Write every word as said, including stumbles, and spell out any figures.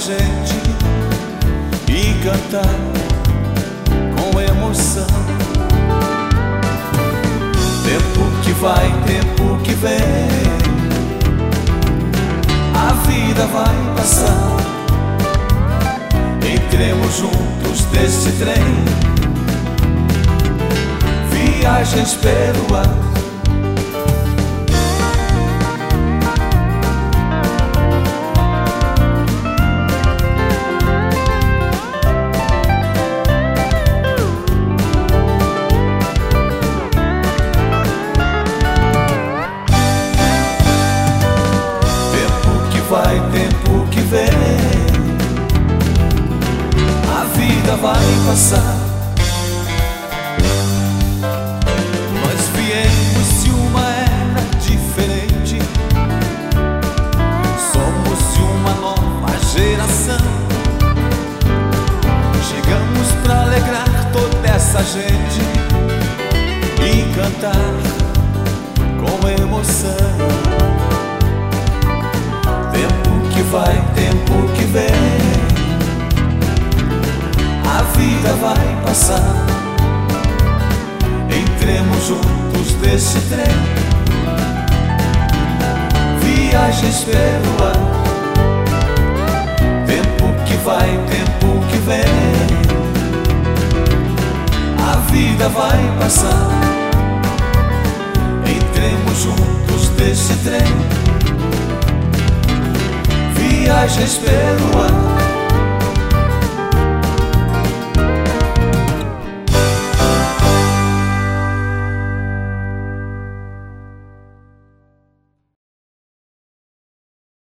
gente e cantar com emoção. Tempo que vai, tempo que vem, a vida vai passar. Entremos juntos desse trem, viagens pelo ar. Vai, tempo que vem, a vida vai passar. Nós viemos de uma era diferente, somos de uma nova geração. Chegamos pra alegrar toda essa gente e cantar com emoção. Vai, tempo que vem, a vida vai passar. Entremos juntos desse trem, viagens pelo ar. Tempo que vai, tempo que vem, a vida vai passar. Entremos juntos desse trem, viagens pelo ar.